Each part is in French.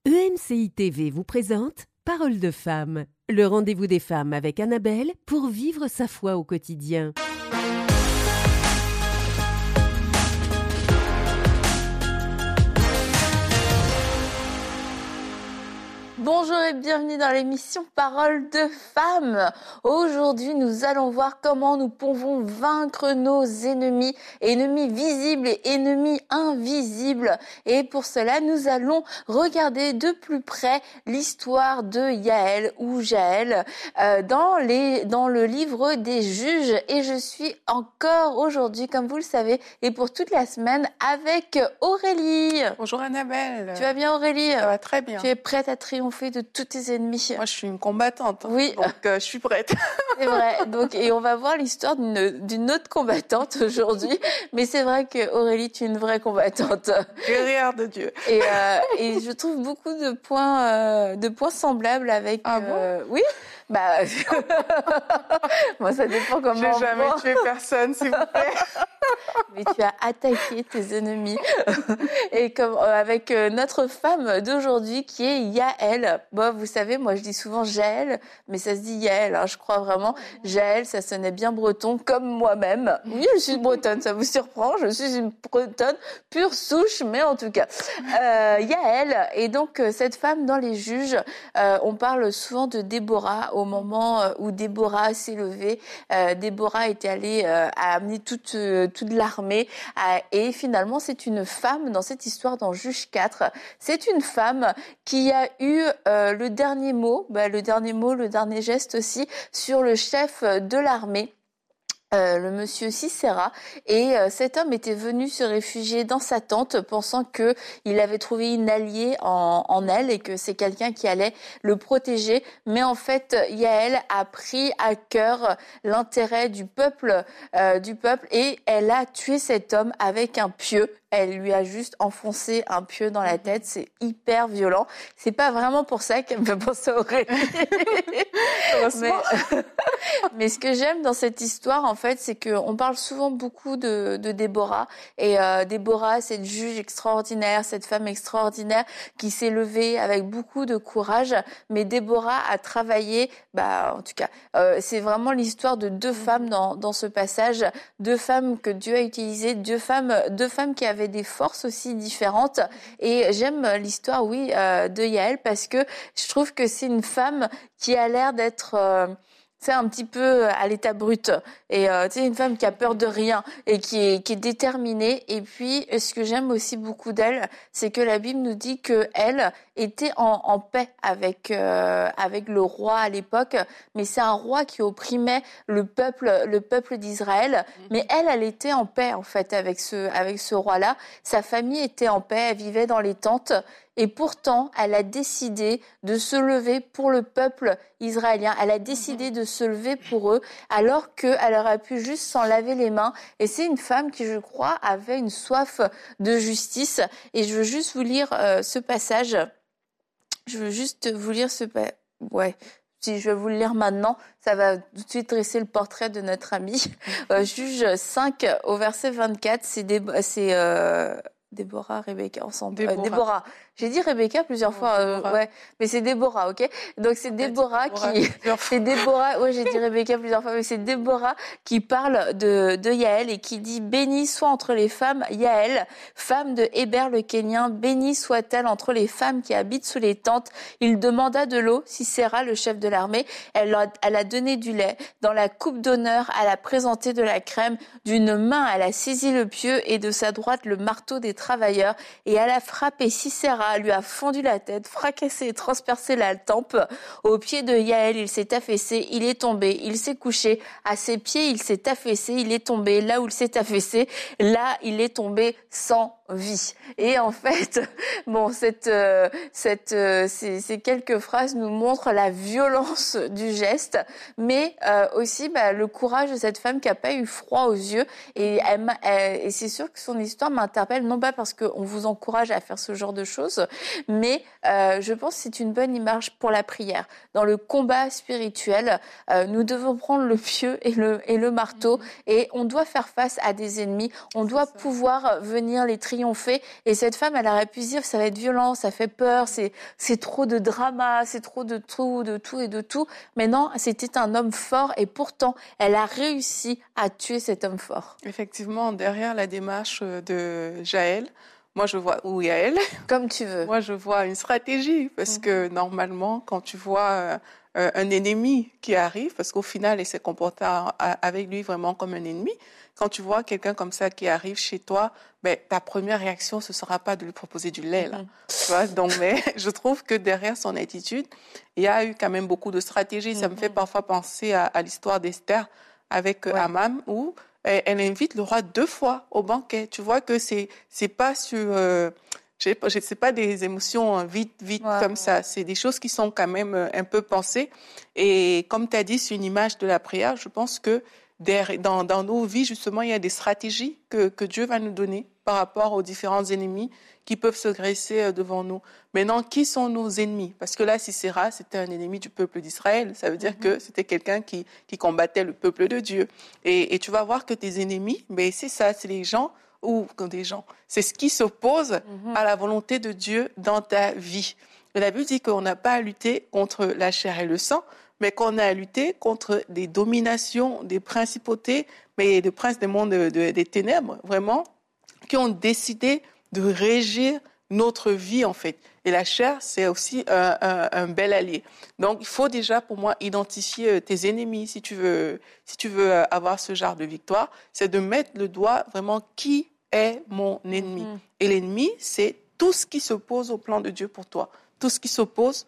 EMCI TV vous présente Parole de femme, le rendez-vous des femmes avec Annabelle pour vivre sa foi au quotidien. Bonjour et bienvenue dans l'émission Parole de femmes. Aujourd'hui, nous allons voir comment nous pouvons vaincre nos ennemis, ennemis visibles et ennemis invisibles. Et pour cela, nous allons regarder de plus près l'histoire de Yaël ou Jaël dans le livre des Juges. Et je suis encore aujourd'hui, comme vous le savez, et pour toute la semaine, avec Aurélie. Bonjour Annabelle. Tu vas bien Aurélie? Ça va très bien. Tu es prête à triompher de tous tes ennemis? Moi, je suis une combattante. Oui. Donc, je suis prête. C'est vrai. Donc, et on va voir l'histoire d'une autre combattante aujourd'hui. Mais c'est vrai que Aurélie, tu es une vraie combattante. Guerrière de Dieu. Et je trouve beaucoup de points semblables avec. Ah bon? Oui. Bah, moi, ça dépend comment. J'ai jamais tué personne, s'il vous plaît. Mais tu as attaqué tes ennemis. Et comme avec notre femme d'aujourd'hui qui est Yaël. Bon, vous savez, moi je dis souvent Jaël, mais ça se dit Yaël, hein, je crois vraiment. Jaël, ça sonnait bien breton, comme moi-même. Oui, je suis bretonne, ça vous surprend. Je suis une bretonne pure souche, mais en tout cas. Yaël, et donc cette femme dans les Juges, on parle souvent de Déborah au moment où Déborah s'est levée. Déborah était allée à amener toute l'armée et finalement c'est une femme dans cette histoire dans Juges 4. C'est une femme qui a eu le dernier mot, le dernier geste aussi sur le chef de l'armée. Le monsieur Sisera, et cet homme était venu se réfugier dans sa tente pensant que il avait trouvé une alliée en elle et que c'est quelqu'un qui allait le protéger, mais en fait Yaël a pris à cœur l'intérêt du peuple et elle a tué cet homme avec un pieu. Elle lui a juste enfoncé un pieu dans la tête. C'est hyper violent. C'est pas vraiment pour ça qu'elle me fait penser à Aurélie. Mais ce que j'aime dans cette histoire, en fait, c'est qu'on parle souvent beaucoup de Déborah. Et Déborah, cette juge extraordinaire, cette femme extraordinaire qui s'est levée avec beaucoup de courage. Mais Déborah a travaillé, en tout cas, c'est vraiment l'histoire de deux femmes dans ce passage. Deux femmes que Dieu a utilisées, deux femmes qui avaient des forces aussi différentes. Et j'aime l'histoire, de Yaël parce que je trouve que c'est une femme qui a l'air d'être... c'est un petit peu à l'état brut et une femme qui a peur de rien et qui est déterminée. Et puis ce que j'aime aussi beaucoup d'elle, c'est que la Bible nous dit que elle était en paix avec le roi à l'époque, mais c'est un roi qui opprimait le peuple d'Israël. Mais elle était en paix en fait avec ce roi-là. Sa famille était en paix, elle vivait dans les tentes. Et pourtant, elle a décidé de se lever pour le peuple israélien. Elle a décidé de se lever pour eux, alors qu'elle aurait pu juste s'en laver les mains. Et c'est une femme qui, je crois, avait une soif de justice. Et je veux juste vous lire ce passage. Je veux juste vous lire ce passage. Ouais. Si je vais vous le lire maintenant, ça va tout de suite dresser le portrait de notre amie. Juge 5 au verset 24, c'est Déborah, Rebecca, ensemble. Déborah. J'ai dit Rebecca plusieurs fois, mais c'est Déborah, ok? Donc c'est Déborah c'est Déborah, j'ai dit Rebecca plusieurs fois, mais c'est Déborah qui parle de Yaël et qui dit: bénie soit entre les femmes Yaël, femme de Héber le Kénien, bénie soit-elle entre les femmes qui habitent sous les tentes. Il demanda de l'eau, Sisera, le chef de l'armée, elle a donné du lait, dans la coupe d'honneur, elle a présenté de la crème, d'une main elle a saisi le pieu et de sa droite le marteau des travailleurs, et elle a frappé Sisera, lui a fendu la tête, fracassé et transpercé la tempe. Au pied de Yaël, il s'est affaissé, il est tombé, il s'est couché. À ses pieds, il s'est affaissé, il est tombé. Là où il s'est affaissé, là, il est tombé sans vie. Et en fait, ces quelques phrases nous montrent la violence du geste, mais aussi le courage de cette femme qui a pas eu froid aux yeux. Et c'est sûr que son histoire m'interpelle, non pas parce qu'on vous encourage à faire ce genre de choses, mais je pense que c'est une bonne image pour la prière. Dans le combat spirituel, nous devons prendre le pieu et le marteau, et on doit faire face à des ennemis. On doit pouvoir venir les trier triomphé. Et cette femme, elle aurait pu se dire, ça va être violent, ça fait peur, c'est trop de drama, c'est trop de tout et de tout. Mais non, c'était un homme fort et pourtant, elle a réussi à tuer cet homme fort. Effectivement, derrière la démarche de Jaël, moi je vois, ou Yaël, comme tu veux. Moi je vois une stratégie parce que normalement, quand tu vois un ennemi qui arrive, parce qu'au final, elle s'est comportée avec lui vraiment comme un ennemi. Quand tu vois quelqu'un comme ça qui arrive chez toi, ta première réaction, ce sera pas de lui proposer du lait, là. Tu vois, donc, mais je trouve que derrière son attitude, il y a eu quand même beaucoup de stratégies. Ça me fait parfois penser à l'histoire d'Esther avec Haman, où elle invite le roi 2 fois au banquet. Tu vois que c'est pas sur... c'est pas des émotions vite comme ça. C'est des choses qui sont quand même un peu pensées. Et comme tu as dit, c'est une image de la prière. Je pense que dans nos vies, justement, il y a des stratégies que Dieu va nous donner par rapport aux différents ennemis qui peuvent se dresser devant nous. Maintenant, qui sont nos ennemis? Parce que là, Sisera, c'était un ennemi du peuple d'Israël. Ça veut dire que c'était quelqu'un qui combattait le peuple de Dieu. Et tu vas voir que tes ennemis, c'est ça, c'est les gens c'est ce qui s'oppose à la volonté de Dieu dans ta vie. Et la Bible dit qu'on n'a pas à lutter contre la chair et le sang, mais qu'on a à lutter contre des dominations, des principautés, mais des princes des mondes des ténèbres, vraiment, qui ont décidé de régir notre vie, en fait. Et la chair, c'est aussi un bel allié. Donc, il faut déjà, pour moi, identifier tes ennemis si tu veux avoir ce genre de victoire. C'est de mettre le doigt vraiment qui est mon ennemi. Et l'ennemi, c'est tout ce qui s'oppose au plan de Dieu pour toi. Tout ce qui s'oppose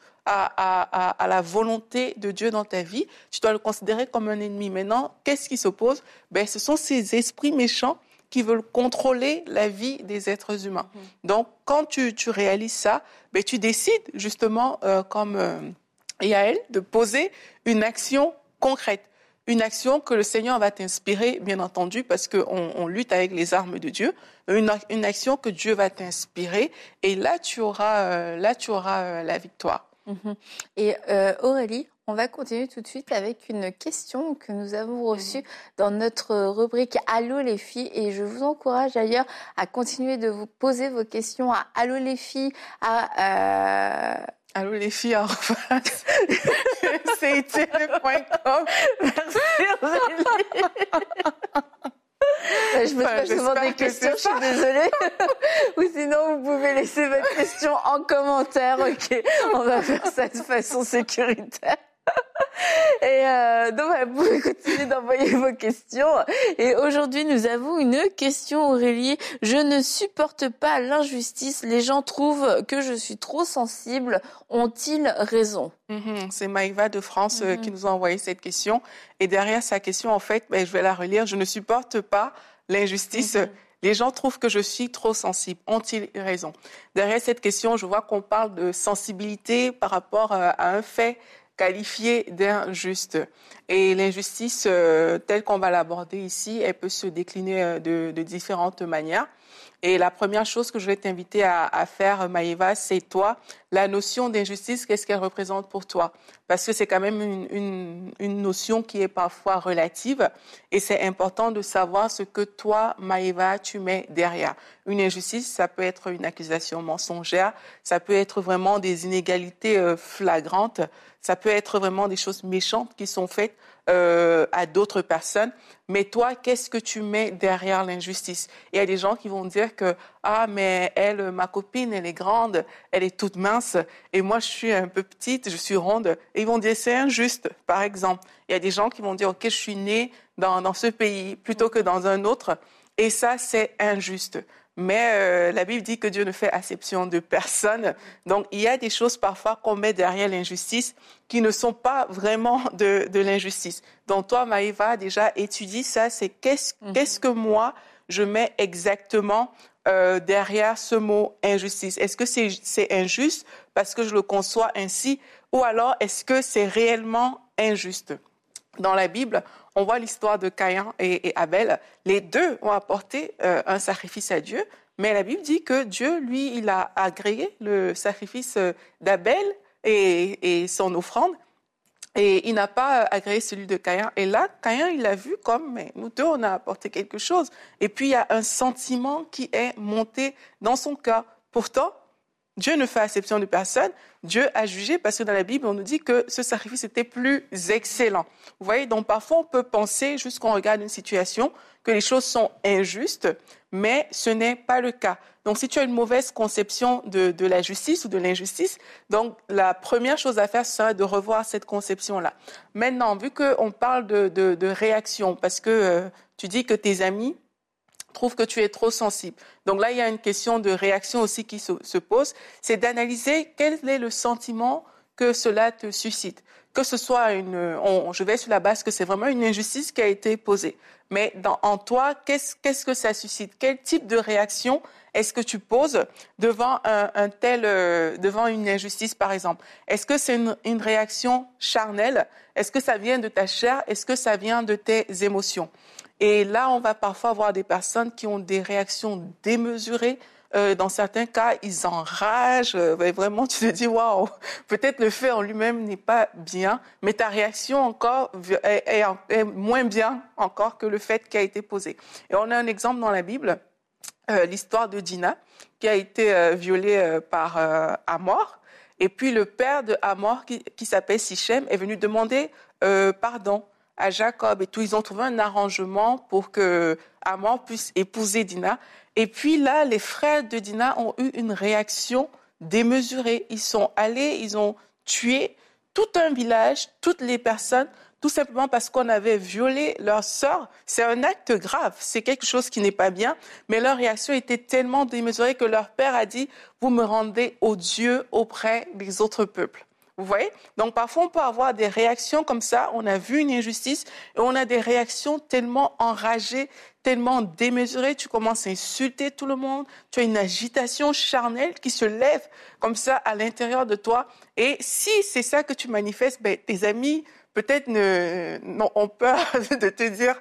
à la volonté de Dieu dans ta vie, tu dois le considérer comme un ennemi. Maintenant, qu'est-ce qui s'oppose? Ce sont ces esprits méchants qui veulent contrôler la vie des êtres humains. Donc, quand tu réalises ça, tu décides justement, comme Yaël, de poser une action concrète. Une action que le Seigneur va t'inspirer, bien entendu, parce qu'on lutte avec les armes de Dieu. Une action que Dieu va t'inspirer. Et là, tu auras la victoire. Et Aurélie, on va continuer tout de suite avec une question que nous avons reçue dans notre rubrique Allô les filles. Et je vous encourage d'ailleurs à continuer de vous poser vos questions à Allô les filles, Allô les filles, CITV.com. Merci Aurélie. Je me pose souvent des questions, je suis désolée. Ou sinon, vous pouvez laisser votre question en commentaire. Ok, on va faire ça de façon sécuritaire. Et donc, vous pouvez continuer d'envoyer vos questions. Et aujourd'hui, nous avons une question, Aurélie. Je ne supporte pas l'injustice. Les gens trouvent que je suis trop sensible. Ont-ils raison? C'est Maïva de France qui nous a envoyé cette question. Et derrière sa question, en fait, je vais la relire. Je ne supporte pas l'injustice. Les gens trouvent que je suis trop sensible. Ont-ils raison? Derrière cette question, je vois qu'on parle de sensibilité par rapport à un fait qualifié d'injuste. Et l'injustice, telle qu'on va l'aborder ici, elle peut se décliner de différentes manières. Et la première chose que je vais t'inviter à faire, Maïva, c'est toi, la notion d'injustice, qu'est-ce qu'elle représente pour toi? Parce que c'est quand même une notion qui est parfois relative et c'est important de savoir ce que toi, Maïva, tu mets derrière. Une injustice, ça peut être une accusation mensongère, ça peut être vraiment des inégalités flagrantes, ça peut être vraiment des choses méchantes qui sont faites à d'autres personnes. Mais toi, qu'est-ce que tu mets derrière l'injustice? Il y a des gens qui vont dire que mais elle, ma copine, elle est grande, elle est toute mince, et moi je suis un peu petite, je suis ronde. Et ils vont dire c'est injuste, par exemple. Il y a des gens qui vont dire ok, je suis née dans ce pays plutôt que dans un autre, et ça c'est injuste. Mais la Bible dit que Dieu ne fait acception de personne. Donc, il y a des choses parfois qu'on met derrière l'injustice qui ne sont pas vraiment de l'injustice. Donc, toi, Maïva, déjà, étudie ça. C'est qu'est-ce que moi, je mets exactement derrière ce mot injustice? Est-ce que c'est injuste parce que je le conçois ainsi? Ou alors, est-ce que c'est réellement injuste? Dans la Bible, on voit l'histoire de Caïn et Abel. Les deux ont apporté un sacrifice à Dieu, mais la Bible dit que Dieu, lui, il a agréé le sacrifice d'Abel et son offrande. Et il n'a pas agréé celui de Caïn. Et là, Caïn, il a vu comme, mais nous deux, on a apporté quelque chose. Et puis, il y a un sentiment qui est monté dans son cœur. Pourtant, Dieu ne fait exception de personne. Dieu a jugé parce que dans la Bible, on nous dit que ce sacrifice était plus excellent. Vous voyez, donc parfois, on peut penser, juste qu'on regarde une situation, que les choses sont injustes, mais ce n'est pas le cas. Donc, si tu as une mauvaise conception de la justice ou de l'injustice, donc la première chose à faire, ce serait de revoir cette conception-là. Maintenant, vu qu'on parle de réaction, parce que tu dis que tes amis trouvent que tu es trop sensible. Donc là, il y a une question de réaction aussi qui se pose, c'est d'analyser quel est le sentiment que cela te suscite. Que ce soit je vais sur la base que c'est vraiment une injustice qui a été posée. Mais en toi, qu'est-ce que ça suscite? Quel type de réaction est-ce que tu poses devant devant une injustice, par exemple? Est-ce que c'est une réaction charnelle? Est-ce que ça vient de ta chair? Est-ce que ça vient de tes émotions? Et là, on va parfois avoir des personnes qui ont des réactions démesurées. Dans certains cas, ils enragent. Vraiment, tu te dis, waouh, peut-être le fait en lui-même n'est pas bien, mais ta réaction encore est moins bien encore que le fait qui a été posé. Et on a un exemple dans la Bible, l'histoire de Dina, qui a été violée par Hamor. Et puis le père de Hamor, qui s'appelle Sichem, est venu demander pardon à Jacob et tout. Ils ont trouvé un arrangement pour que Hamor puisse épouser Dina. Et puis là, les frères de Dina ont eu une réaction démesurée. Ils sont allés, ils ont tué tout un village, toutes les personnes, tout simplement parce qu'on avait violé leur sœur. C'est un acte grave, c'est quelque chose qui n'est pas bien, mais leur réaction était tellement démesurée que leur père a dit « Vous me rendez odieux auprès des autres peuples ». Vous voyez? Donc parfois on peut avoir des réactions comme ça, on a vu une injustice et on a des réactions tellement enragées, tellement démesurées, tu commences à insulter tout le monde, tu as une agitation charnelle qui se lève comme ça à l'intérieur de toi. Et si c'est ça que tu manifestes, tes amis peut-être ont peur de te dire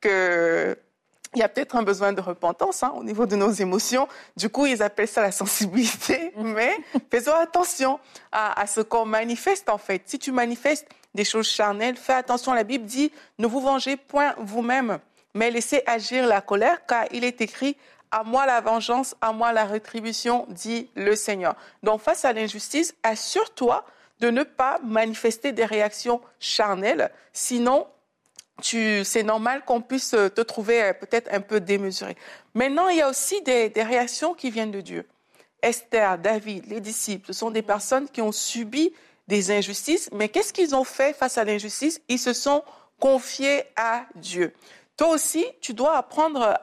que il y a peut-être un besoin de repentance au niveau de nos émotions. Du coup, ils appellent ça la sensibilité. Mais faisons attention à ce qu'on manifeste, en fait. Si tu manifestes des choses charnelles, fais attention. La Bible dit, ne vous vengez point vous-même, mais laissez agir la colère, car il est écrit, à moi la vengeance, à moi la rétribution, dit le Seigneur. Donc, face à l'injustice, assure-toi de ne pas manifester des réactions charnelles. Sinon, c'est normal qu'on puisse te trouver peut-être un peu démesuré. Maintenant, il y a aussi des réactions qui viennent de Dieu. Esther, David, les disciples, ce sont des personnes qui ont subi des injustices, mais qu'est-ce qu'ils ont fait face à l'injustice? Ils se sont confiés à Dieu. Toi aussi, tu dois apprendre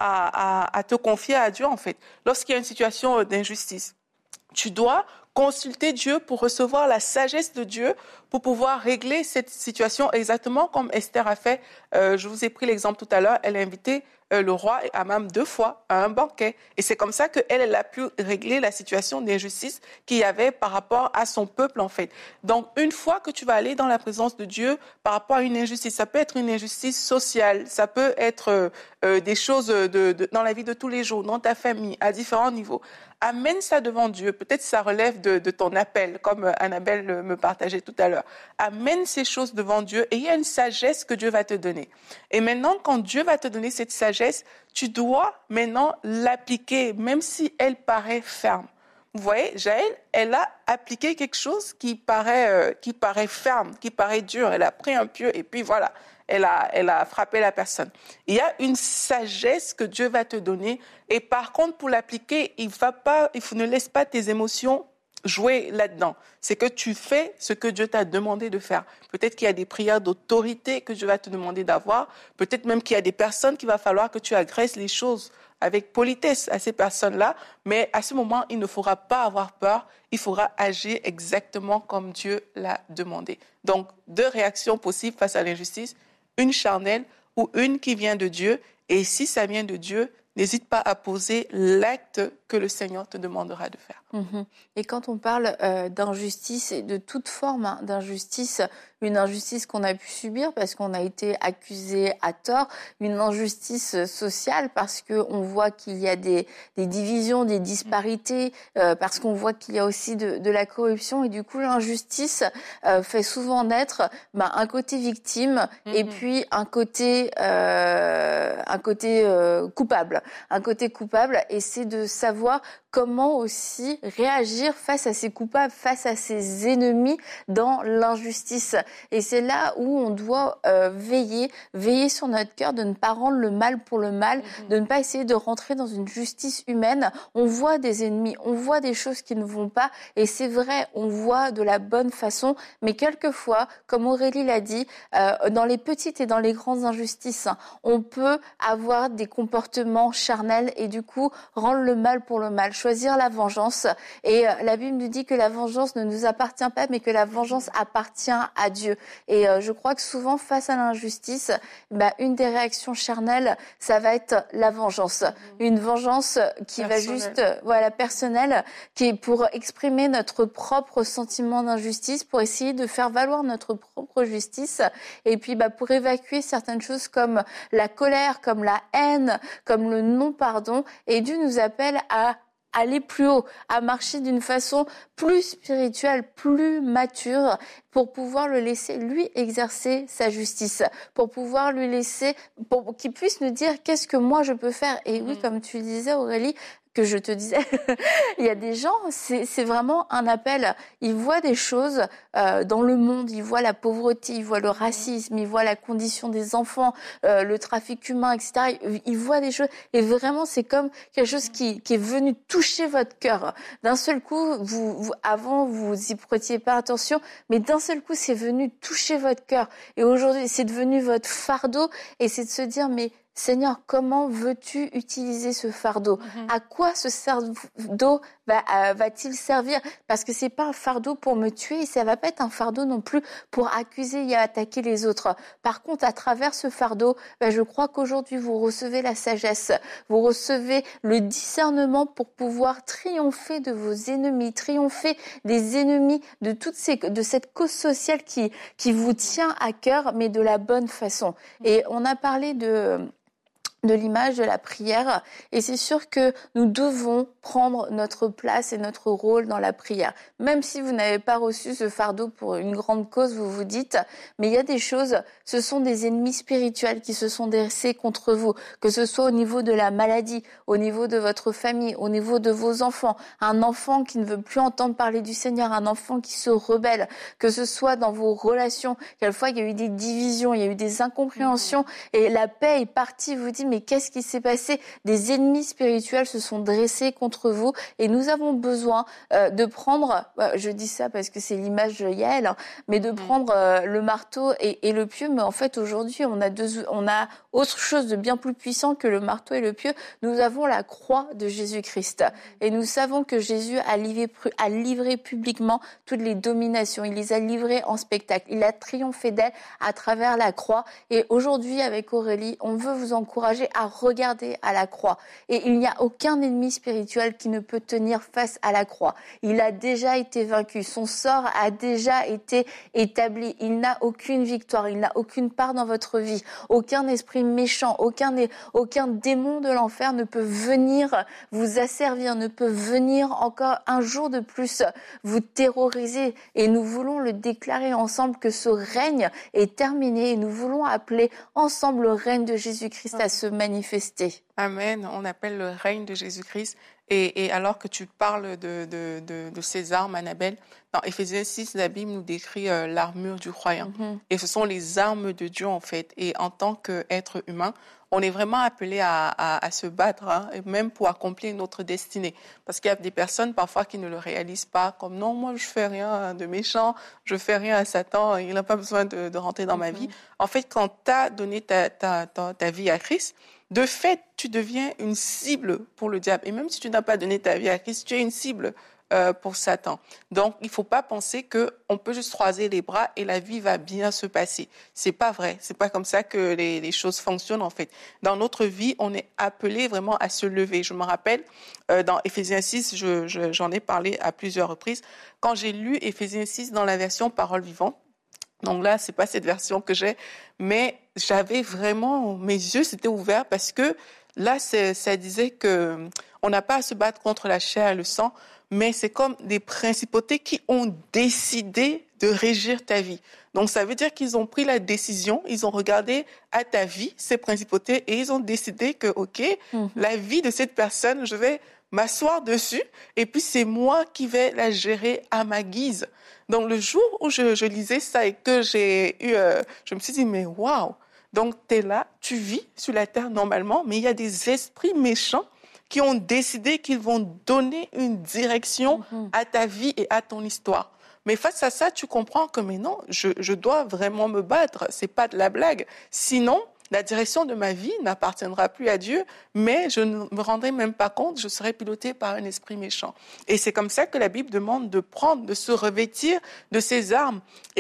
à te confier à Dieu, en fait, lorsqu'il y a une situation d'injustice. Tu dois consulter Dieu pour recevoir la sagesse de Dieu pour pouvoir régler cette situation exactement comme Esther a fait. Je vous ai pris l'exemple tout à l'heure, elle a invité le roi et Amman 2 fois à un banquet. Et c'est comme ça qu'elle a pu régler la situation d'injustice qu'il y avait par rapport à son peuple, en fait. Donc, une fois que tu vas aller dans la présence de Dieu par rapport à une injustice, ça peut être une injustice sociale, ça peut être des choses dans la vie de tous les jours, dans ta famille, à différents niveaux. Amène ça devant Dieu. Peut-être ça relève de ton appel, comme Annabelle me partageait tout à l'heure. Amène ces choses devant Dieu et il y a une sagesse que Dieu va te donner. Et maintenant, quand Dieu va te donner cette sagesse, tu dois maintenant l'appliquer, même si elle paraît ferme. Vous voyez, Jaël, elle a appliqué quelque chose qui paraît ferme, qui paraît dur. Elle a pris un pieu et puis voilà, elle a frappé la personne. Il y a une sagesse que Dieu va te donner. Et par contre, pour l'appliquer, ne laisse pas tes émotions jouer là-dedans. C'est que tu fais ce que Dieu t'a demandé de faire. Peut-être qu'il y a des prières d'autorité que Dieu va te demander d'avoir. Peut-être même qu'il y a des personnes qu'il va falloir que tu agresses les choses avec politesse à ces personnes-là. Mais à ce moment, il ne faudra pas avoir peur. Il faudra agir exactement comme Dieu l'a demandé. Donc, 2 réactions possibles face à l'injustice. Une charnelle ou une qui vient de Dieu. Et si ça vient de Dieu, n'hésite pas à poser l'acte que le Seigneur te demandera de faire. Et quand on parle d'injustice et de toute forme d'injustice, une injustice qu'on a pu subir parce qu'on a été accusé à tort, une injustice sociale parce qu'on voit qu'il y a des divisions, des disparités, parce qu'on voit qu'il y a aussi de la corruption. Et du coup, l'injustice fait souvent naître un côté victime et puis un côté coupable. Un côté coupable, et c'est de savoir comment aussi réagir face à ces coupables, face à ces ennemis dans l'injustice. Et c'est là où on doit veiller sur notre cœur, de ne pas rendre le mal pour le mal, de ne pas essayer de rentrer dans une justice humaine. On voit des ennemis, on voit des choses qui ne vont pas, et c'est vrai, on voit de la bonne façon, mais quelquefois, comme Aurélie l'a dit, dans les petites et dans les grandes injustices, on peut avoir des comportements charnels et du coup rendre le mal pour le mal, choisir la vengeance. Et la Bible nous dit que la vengeance ne nous appartient pas, mais que la vengeance appartient à Dieu. Et je crois que souvent, face à l'injustice, une des réactions charnelles, ça va être la vengeance. Une vengeance qui va juste, personnelle, qui est pour exprimer notre propre sentiment d'injustice, pour essayer de faire valoir notre propre justice, et puis pour évacuer certaines choses comme la colère, comme la haine, comme le non-pardon. Et Dieu nous appelle à aller plus haut, à marcher d'une façon plus spirituelle, plus mature, pour pouvoir le laisser, lui, exercer sa justice, pour pouvoir lui laisser, pour qu'il puisse nous dire qu'est-ce que moi je peux faire. Et oui, comme tu disais, Aurélie, que je te disais, il y a des gens, c'est vraiment un appel. Ils voient des choses dans le monde, ils voient la pauvreté, ils voient le racisme, ils voient la condition des enfants, le trafic humain, etc. Ils voient des choses, et vraiment, c'est comme quelque chose qui est venu toucher votre cœur. D'un seul coup, avant, vous y prêtiez pas attention, mais d'un seul coup, c'est venu toucher votre cœur. Et aujourd'hui, c'est devenu votre fardeau, et c'est de se dire, mais Seigneur, comment veux-tu utiliser ce fardeau? À quoi ce fardeau va-t-il servir? Parce que c'est pas un fardeau pour me tuer, et ça va pas être un fardeau non plus pour accuser et attaquer les autres. Par contre, à travers ce fardeau, je crois qu'aujourd'hui vous recevez la sagesse, vous recevez le discernement pour pouvoir triompher de vos ennemis, triompher des ennemis de cette cause sociale qui vous tient à cœur, mais de la bonne façon. Et on a parlé de l'image de la prière, et c'est sûr que nous devons prendre notre place et notre rôle dans la prière. Même si vous n'avez pas reçu ce fardeau pour une grande cause, vous vous dites, mais il y a des choses, ce sont des ennemis spirituels qui se sont dressés contre vous, que ce soit au niveau de la maladie, au niveau de votre famille, au niveau de vos enfants, un enfant qui ne veut plus entendre parler du Seigneur, un enfant qui se rebelle, que ce soit dans vos relations, quelquefois il y a eu des divisions, il y a eu des incompréhensions, et la paix est partie, vous dites, mais qu'est-ce qui s'est passé? Des ennemis spirituels se sont dressés contre vous, et nous avons besoin de prendre, je dis ça parce que c'est l'image de Yaël, mais de prendre le marteau et le pieu. Mais en fait, aujourd'hui, on a autre chose de bien plus puissant que le marteau et le pieu. Nous avons la croix de Jésus-Christ, et nous savons que Jésus a livré publiquement toutes les dominations. Il les a livrées en spectacle. Il a triomphé d'elles à travers la croix. Et aujourd'hui, avec Aurélie, on veut vous encourager à regarder à la croix. Et il n'y a aucun ennemi spirituel qui ne peut tenir face à la croix. Il a déjà été vaincu. Son sort a déjà été établi. Il n'a aucune victoire. Il n'a aucune part dans votre vie. Aucun esprit méchant, aucun démon de l'enfer ne peut venir vous asservir, ne peut venir encore un jour de plus vous terroriser. Et nous voulons le déclarer ensemble que ce règne est terminé, et nous voulons appeler ensemble le règne de Jésus-Christ à se manifester. Amen. On appelle le règne de Jésus-Christ. Et alors que tu parles de ces armes, Annabelle, dans Éphésiens 6, la Bible nous décrit l'armure du croyant. Et ce sont les armes de Dieu, en fait. Et en tant qu'être humain, on est vraiment appelé à se battre, et même pour accomplir notre destinée. Parce qu'il y a des personnes parfois qui ne le réalisent pas, comme non, moi je fais rien de méchant, je fais rien à Satan, il n'a pas besoin de rentrer dans ma vie. En fait, quand tu as donné ta vie à Christ, de fait, tu deviens une cible pour le diable. Et même si tu n'as pas donné ta vie à Christ, tu es une cible pour Satan. Donc, il ne faut pas penser qu'on peut juste croiser les bras et la vie va bien se passer. C'est pas vrai. C'est pas comme ça que les choses fonctionnent, en fait. Dans notre vie, on est appelé vraiment à se lever. Je me rappelle, dans Éphésiens 6, j'en ai parlé à plusieurs reprises. Quand j'ai lu Éphésiens 6 dans la version Parole vivante, donc là, c'est pas cette version que j'ai, mais j'avais vraiment, mes yeux s'étaient ouverts parce que là, ça disait que on n'a pas à se battre contre la chair et le sang, mais c'est comme des principautés qui ont décidé de régir ta vie. Donc, ça veut dire qu'ils ont pris la décision, ils ont regardé à ta vie, ces principautés, et ils ont décidé que, OK, la vie de cette personne, je vais m'asseoir dessus, et puis c'est moi qui vais la gérer à ma guise. Donc, le jour où je lisais ça et que je me suis dit, mais waouh! Donc, tu es là, tu vis sur la terre normalement, mais il y a des esprits méchants qui ont décidé qu'ils vont donner une direction à ta vie et à ton histoire. Mais face à ça, tu comprends que, mais non, je dois vraiment me battre. C'est pas de la blague. Sinon, la direction de ma vie n'appartiendra plus à Dieu, mais je ne me rendrai même pas compte, je serai piloté par un esprit méchant. Et c'est comme ça que la Bible demande de se revêtir de ses armes.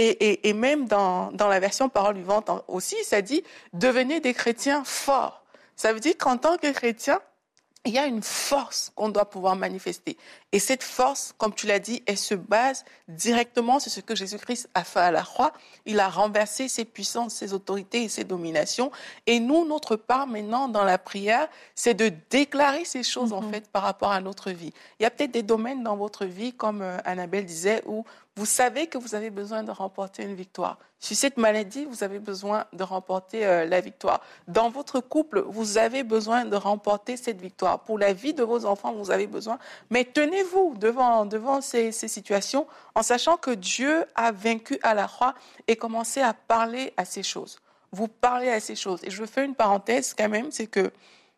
Et même dans la version Parole vivante aussi, ça dit « devenez des chrétiens forts ». Ça veut dire qu'en tant que chrétien, il y a une force qu'on doit pouvoir manifester. Et cette force, comme tu l'as dit, elle se base directement sur ce que Jésus-Christ a fait à la croix. Il a renversé ses puissances, ses autorités et ses dominations. Et nous, notre part maintenant dans la prière, c'est de déclarer ces choses en fait par rapport à notre vie. Il y a peut-être des domaines dans votre vie, comme Annabelle disait, où vous savez que vous avez besoin de remporter une victoire. Sur cette maladie, vous avez besoin de remporter la victoire. Dans votre couple, vous avez besoin de remporter cette victoire. Pour la vie de vos enfants, vous avez besoin. Mais tenez-vous devant ces situations en sachant que Dieu a vaincu à la croix et commencé à parler à ces choses. Vous parlez à ces choses. Et je fais une parenthèse quand même, c'est que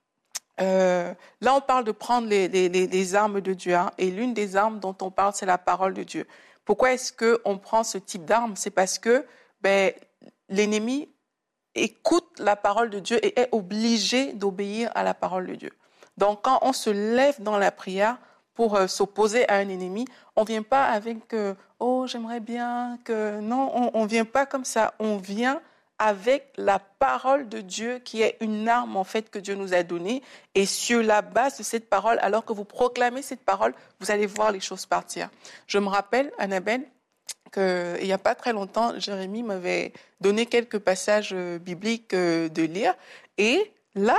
là, on parle de prendre les armes de Dieu. Hein, et l'une des armes dont on parle, c'est la parole de Dieu. Pourquoi est-ce qu'on prend ce type d'arme? C'est parce que l'ennemi écoute la parole de Dieu et est obligé d'obéir à la parole de Dieu. Donc, quand on se lève dans la prière pour s'opposer à un ennemi, on ne vient pas avec « Oh, j'aimerais bien que… » Non, on ne vient pas comme ça. On vient avec la parole de Dieu qui est une arme en fait que Dieu nous a donnée. Et sur la base de cette parole, alors que vous proclamez cette parole, vous allez voir les choses partir. Je me rappelle, Annabelle, qu'il n'y a pas très longtemps, Jérémie m'avait donné quelques passages bibliques de lire. Et là,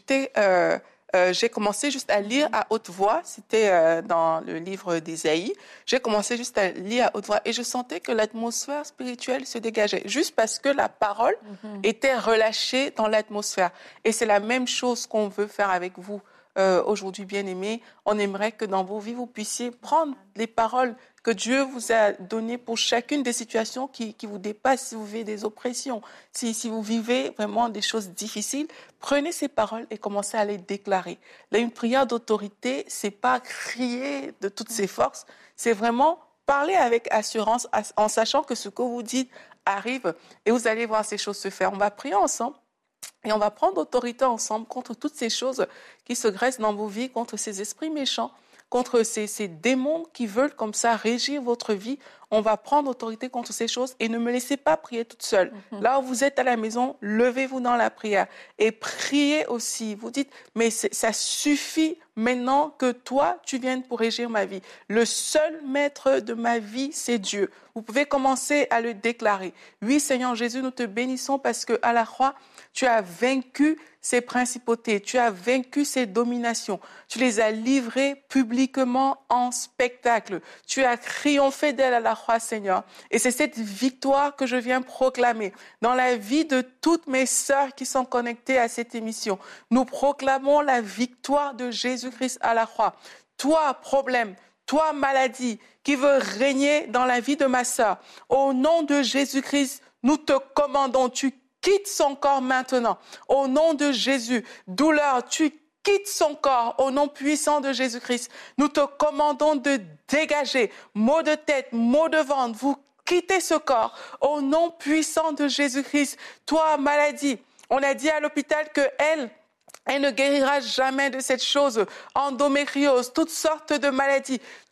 j'ai commencé juste à lire à haute voix. C'était dans le livre d'Ésaïe. J'ai commencé juste à lire à haute voix et je sentais que l'atmosphère spirituelle se dégageait juste parce que la parole était relâchée dans l'atmosphère. Et c'est la même chose qu'on veut faire avec vous aujourd'hui, bien-aimés. On aimerait que dans vos vies, vous puissiez prendre les paroles que Dieu vous a données pour chacune des situations qui vous dépassent, si vous vivez des oppressions, si vous vivez vraiment des choses difficiles, prenez ces paroles et commencez à les déclarer. Là, une prière d'autorité, c'est pas crier de toutes ses forces, c'est vraiment parler avec assurance en sachant que ce que vous dites arrive et vous allez voir ces choses se faire. On va prier ensemble. Et on va prendre autorité ensemble contre toutes ces choses qui se graissent dans vos vies, contre ces esprits méchants, contre ces démons qui veulent comme ça régir votre vie. On va prendre autorité contre ces choses et ne me laissez pas prier toute seule. Là où vous êtes à la maison, levez-vous dans la prière et priez aussi. Vous dites, mais ça suffit maintenant que toi, tu viennes pour régir ma vie. Le seul maître de ma vie, c'est Dieu. Vous pouvez commencer à le déclarer. Oui, Seigneur Jésus, nous te bénissons parce que à la croix, tu as vaincu ces principautés, tu as vaincu ces dominations, tu les as livrées publiquement en spectacle. Tu as triomphé d'elles à la croix, Seigneur. Et c'est cette victoire que je viens proclamer dans la vie de toutes mes sœurs qui sont connectées à cette émission. Nous proclamons la victoire de Jésus-Christ à la croix. Toi, problème, toi, maladie, qui veut régner dans la vie de ma sœur, au nom de Jésus-Christ, nous te commandons, tu quitte son corps maintenant. Au nom de Jésus, douleur, tu quittes son corps au nom puissant de Jésus-Christ. Nous te commandons de dégager maux de tête, maux de ventre. Vous quittez ce corps au nom puissant de Jésus-Christ. Toi, maladie, on a dit à l'hôpital que elle ne guérira jamais de cette chose. Endométriose, toutes sortes de maladies. Tu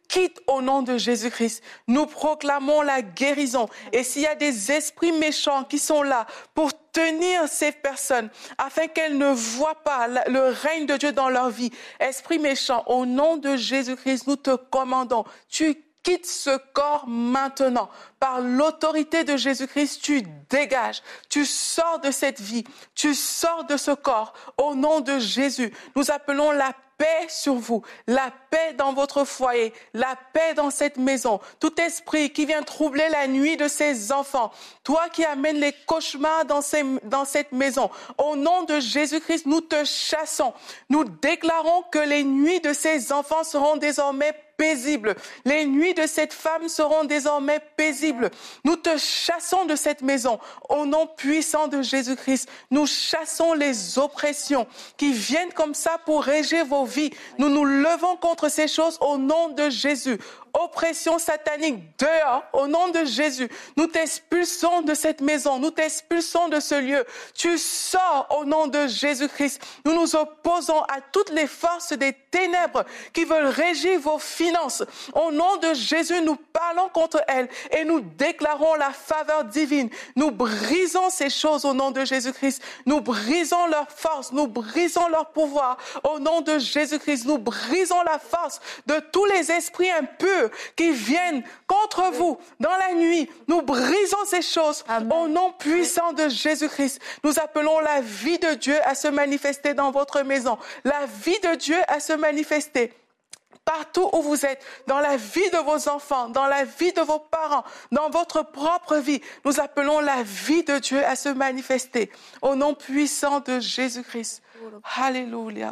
quitte au nom de Jésus-Christ. Nous proclamons la guérison. Et s'il y a des esprits méchants qui sont là pour tenir ces personnes afin qu'elles ne voient pas le règne de Dieu dans leur vie, esprits méchants, au nom de Jésus-Christ, nous te commandons, tu quittes ce corps maintenant. Par l'autorité de Jésus-Christ, tu dégages, tu sors de cette vie, tu sors de ce corps. Au nom de Jésus, nous appelons la paix sur vous, la paix dans votre foyer, la paix dans cette maison. Tout esprit qui vient troubler la nuit de ces enfants, toi qui amènes les cauchemars dans cette maison, au nom de Jésus-Christ, nous te chassons. Nous déclarons que les nuits de ces enfants seront désormais paisibles. Les nuits de cette femme seront désormais paisibles. Nous te chassons de cette maison. Au nom puissant de Jésus-Christ, nous chassons les oppressions qui viennent comme ça pour régir vos vies. Nous nous levons contre ces choses au nom de Jésus. Oppression satanique, dehors, au nom de Jésus. Nous t'expulsons de cette maison, nous t'expulsons de ce lieu. Tu sors au nom de Jésus-Christ. Nous nous opposons à toutes les forces des ténèbres qui veulent régir vos finances. Au nom de Jésus, nous parlons contre elles et nous déclarons la faveur divine. Nous brisons ces choses au nom de Jésus-Christ. Nous brisons leur force, nous brisons leur pouvoir. Au nom de Jésus-Christ, nous brisons la force de tous les esprits impurs qui viennent contre vous dans la nuit. Nous brisons ces choses. Amen. Au nom puissant de Jésus-Christ. Nous appelons la vie de Dieu à se manifester dans votre maison. La vie de Dieu à se manifester partout où vous êtes, dans la vie de vos enfants, dans la vie de vos parents, dans votre propre vie. Nous appelons la vie de Dieu à se manifester. Au nom puissant de Jésus-Christ. Alléluia.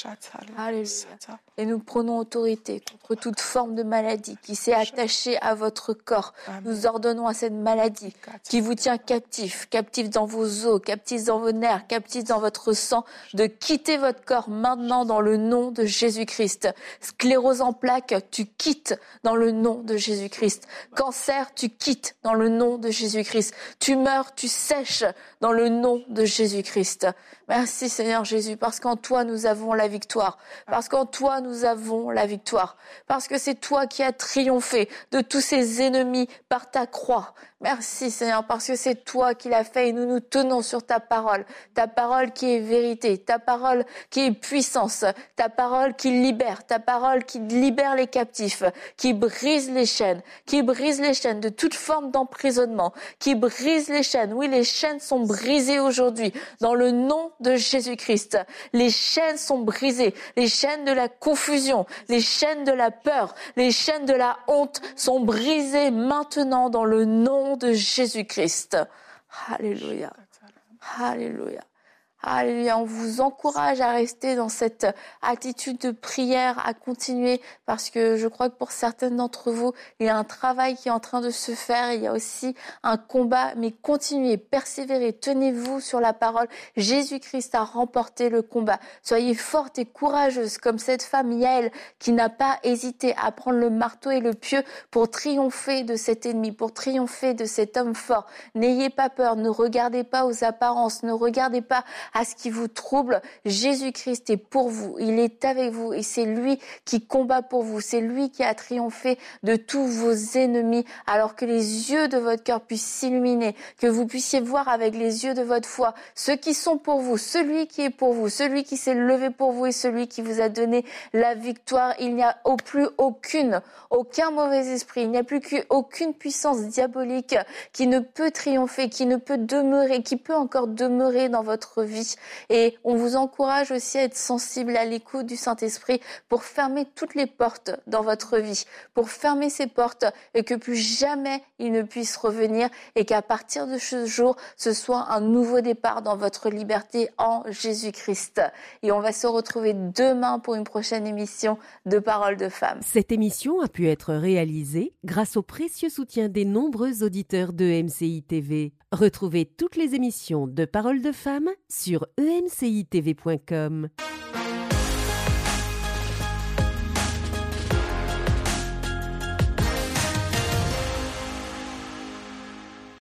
Alléluia. Et nous prenons autorité contre toute forme de maladie qui s'est attachée à votre corps. Amen. Nous ordonnons à cette maladie qui vous tient captif dans vos os, captif dans vos nerfs, captif dans votre sang, de quitter votre corps maintenant dans le nom de Jésus-Christ. Sclérose en plaques, tu quittes dans le nom de Jésus-Christ. Cancer, tu quittes dans le nom de Jésus-Christ. Tumeur, tu sèches dans le nom de Jésus-Christ. Merci Seigneur Jésus, parce qu'en toi nous avons la victoire. Parce qu'en toi nous avons la victoire. Parce que c'est toi qui as triomphé de tous ces ennemis par ta croix. Merci Seigneur, parce que c'est toi qui l'as fait et nous nous tenons sur ta parole qui est vérité, ta parole qui est puissance, ta parole qui libère, ta parole qui libère les captifs, qui brise les chaînes de toute forme d'emprisonnement, qui brise les chaînes. Oui, les chaînes sont brisées aujourd'hui dans le nom de Jésus-Christ. Les chaînes sont brisées, les chaînes de la confusion, les chaînes de la peur, les chaînes de la honte sont brisées maintenant dans le nom de Jésus-Christ. Alléluia. Alléluia. Alléluia. On vous encourage à rester dans cette attitude de prière, à continuer, parce que je crois que pour certaines d'entre vous, il y a un travail qui est en train de se faire. Il y a aussi un combat, mais continuez, persévérez, tenez-vous sur la parole. Jésus-Christ a remporté le combat. Soyez fortes et courageuses, comme cette femme Yaël, qui n'a pas hésité à prendre le marteau et le pieu pour triompher de cet ennemi, pour triompher de cet homme fort. N'ayez pas peur, ne regardez pas aux apparences, ne regardez pas à ce qui vous trouble. Jésus-Christ est pour vous, il est avec vous et c'est lui qui combat pour vous, c'est lui qui a triomphé de tous vos ennemis, alors que les yeux de votre cœur puissent s'illuminer, que vous puissiez voir avec les yeux de votre foi ceux qui sont pour vous, celui qui est pour vous, celui qui s'est levé pour vous et celui qui vous a donné la victoire. Il n'y a plus aucun mauvais esprit, il n'y a plus aucune puissance diabolique qui ne peut triompher, qui ne peut demeurer, qui peut encore demeurer dans votre vie. Et on vous encourage aussi à être sensible à l'écoute du Saint-Esprit pour fermer toutes les portes dans votre vie, pour fermer ces portes et que plus jamais il ne puisse revenir et qu'à partir de ce jour, ce soit un nouveau départ dans votre liberté en Jésus-Christ. Et on va se retrouver demain pour une prochaine émission de Paroles de Femmes. Cette émission a pu être réalisée grâce au précieux soutien des nombreux auditeurs de MCI TV. Retrouvez toutes les émissions de Paroles de Femmes sur emcitv.com.